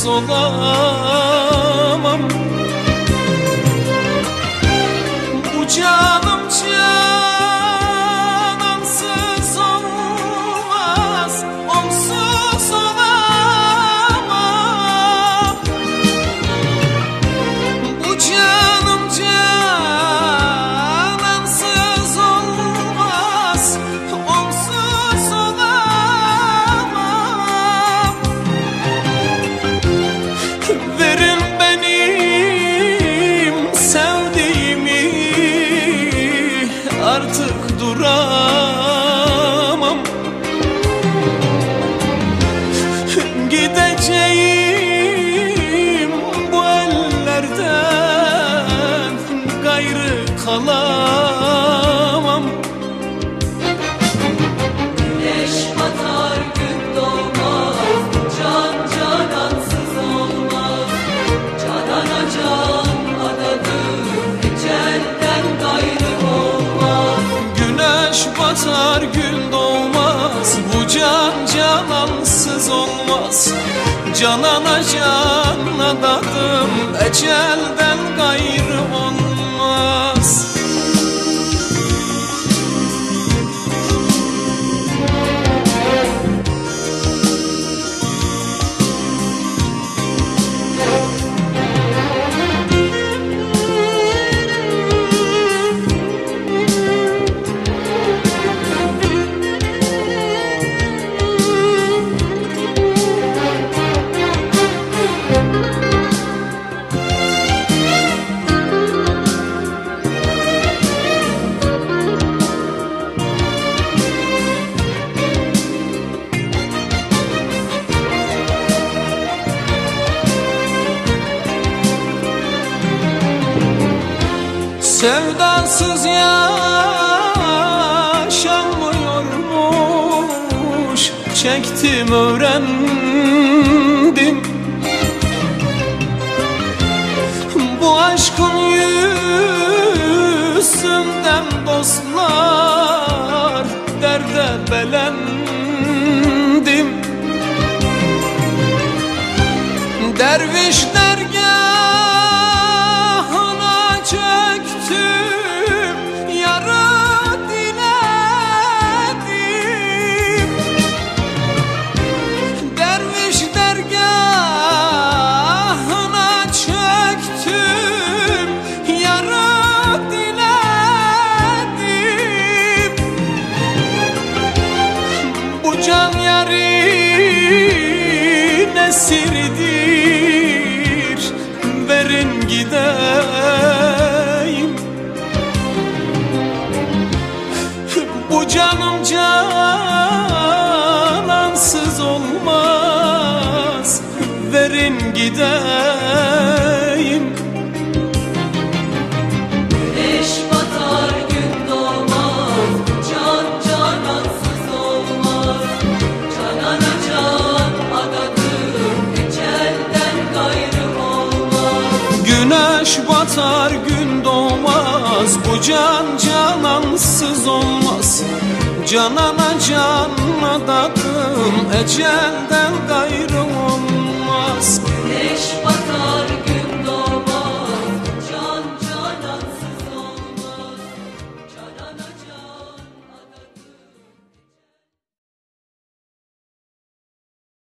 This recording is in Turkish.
sensizsiz olamam. Bu canım canansız olmaz, onsuz olamam. Bu canım canansız olmaz, onsuz olamam. Verin benim sevdiğimi, artık duramam. Gideceğim bu ellerden, gayrı kalamam. Güneş batar gün doğmaz, can canansız olmaz. Canana can adadır, ecelden gayrı olmaz. Güneş batar gün doğmaz, bu can canansız olmaz. Canana can adadım, ecelden gayrı olmaz. Sevdasız yaşanmıyormuş, çektim öğrendim. Bu aşkın yüzünden dostlar, derde belendim. Derviş dergahına çöktüm, yarı diledim. Derviş dergahına çöktüm, yarı diledim. Bu can yarın esiridir, verin gideyim. Bu canım canansız olmaz, verin gideyim. Güneş batar gün doğmaz, can canansız olmaz. Canana can adadır, ecelden gayrı olmaz. Güneş batar gün doğmaz, bu can canansız olmaz. Canana can adadım, ecelden